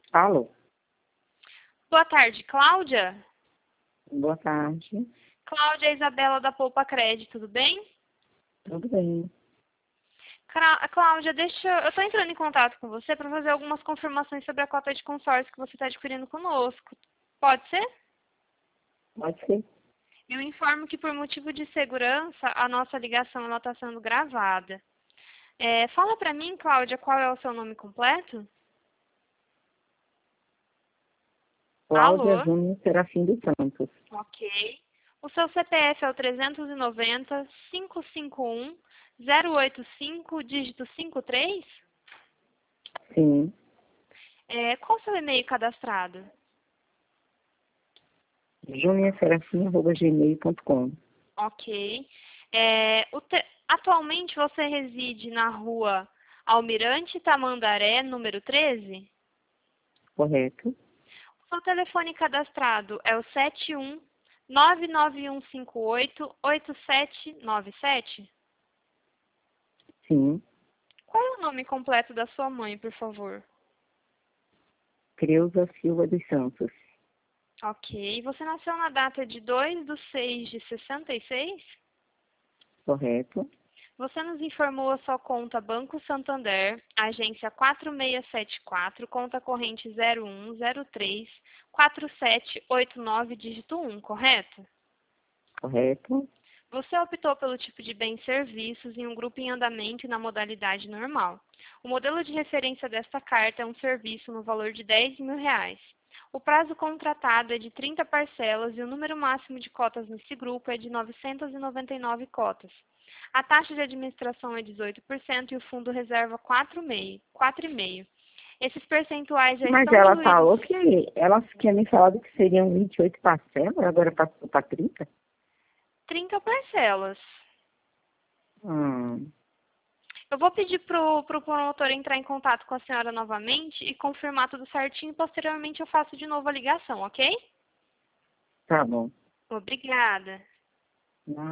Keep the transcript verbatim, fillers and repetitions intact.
Alô? Boa tarde, Cláudia? Boa tarde. Cláudia Isabela da Poupa Crédito, tudo bem? Tudo bem? Cra- Cláudia, deixa eu estou entrando em contato com você para fazer algumas confirmações sobre a cota de consórcio que você está adquirindo conosco. Pode ser? Pode ser? Eu informo que por motivo de segurança a nossa ligação está sendo gravada. É, fala para mim, Cláudia, qual é o seu nome completo? Cláudia Alô? Júnior Serafim dos Santos. Ok. O seu C P F é o trezentos e noventa, quinhentos e cinquenta e um, zero oito cinco, dígito cinquenta e três? Sim. É, qual o seu e-mail cadastrado? juniorserafim arroba gmail ponto com. Ok. É, o te- Atualmente você reside na rua Almirante Tamandaré, número treze? Correto? O seu telefone cadastrado é o sete um nove nove um cinco oito oito sete nove sete? Sim. Qual é o nome completo da sua mãe, por favor? Creuza Silva dos Santos. Ok. Você nasceu na data de dois de seis de sessenta e seis? Correto? Você nos informou a sua conta Banco Santander, agência quatro seis sete quatro, conta corrente zero um zero três quatro sete oito nove, dígito um, correto? Correto? Você optou pelo tipo de bens e serviços em um grupo em andamento e na modalidade normal. O modelo de referência desta carta é um serviço no valor de dez mil reais. O prazo contratado é de trinta parcelas e o número máximo de cotas nesse grupo é de novecentas e noventa e nove cotas. A taxa de administração é dezoito por cento e o fundo reserva quatro vírgula cinco por cento. quatro vírgula cinco por cento. Esses percentuais já Mas estão ela diluídos. falou que ela tinha me falado que seriam vinte e oito parcelas, agora passou para trinta? trinta parcelas. Hum, Eu vou pedir para o promotor entrar em contato com a senhora novamente e confirmar tudo certinho. Posteriormente eu faço de novo a ligação, ok? tá bom. Obrigada.